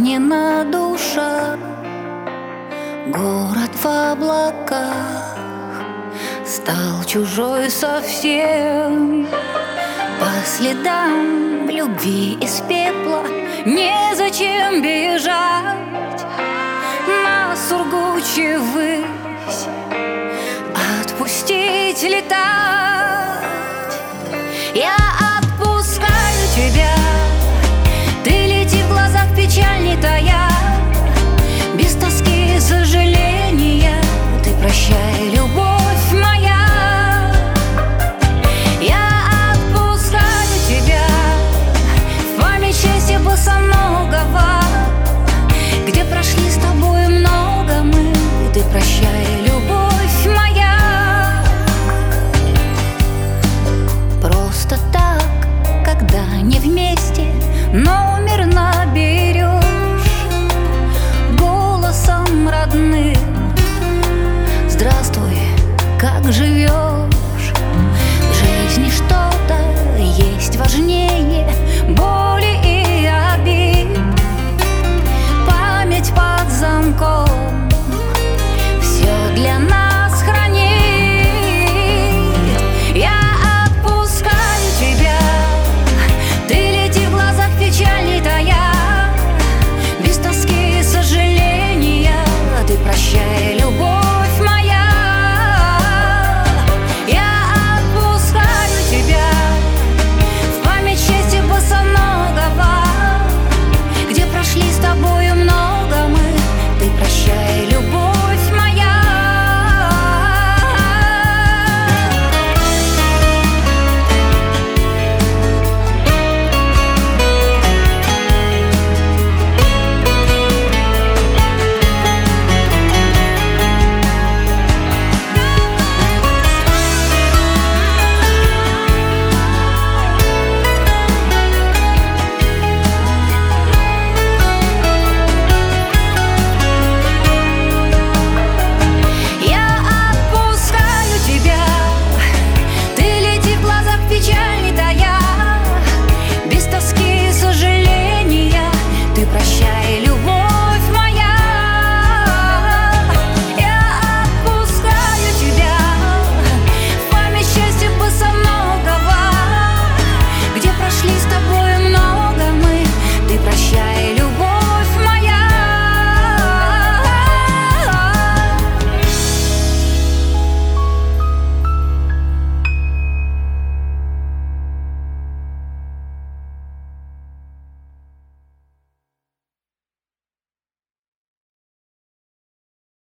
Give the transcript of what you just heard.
не на душе, город в облаках стал чужой совсем. По следам любви из пепла незачем бежать на сургуче ввысь, отпустить летать. Я отпускаю тебя, ты лети в глазах печаль не тая, без тоски и сожаления ты прощай, любовь моя. Я отпускаю тебя в память счастья босоногого, где прошли с тобой много мы, ты прощай, любовь моя. Просто так, когда не вместе, номер наберешь голосом родным: здравствуй, как живешь? В жизни что-то есть важнее